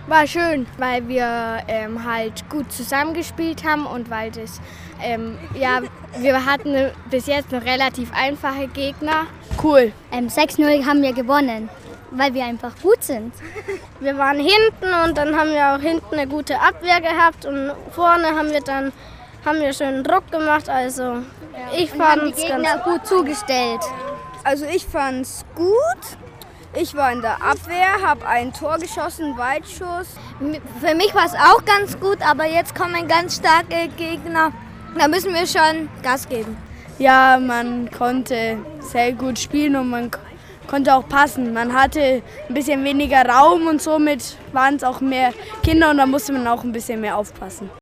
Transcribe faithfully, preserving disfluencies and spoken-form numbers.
War schön, weil wir ähm, halt gut zusammengespielt haben und weil das, ähm, ja, wir hatten bis jetzt noch relativ einfache Gegner. Cool. Ähm, sechs null haben wir gewonnen, weil wir einfach gut sind. Wir waren hinten und dann haben wir auch hinten eine gute Abwehr gehabt und vorne haben wir dann haben wir schön Druck gemacht, also ja. ich fand es ganz gut zugestellt. Also ich fand's gut. Ich war in der Abwehr, habe ein Tor geschossen, Weitschuss. Für mich war es auch ganz gut, aber jetzt kommen ganz starke Gegner. Da müssen wir schon Gas geben. Ja, man konnte sehr gut spielen und man konnte auch passen. Man hatte ein bisschen weniger Raum und somit waren es auch mehr Kinder und da musste man auch ein bisschen mehr aufpassen.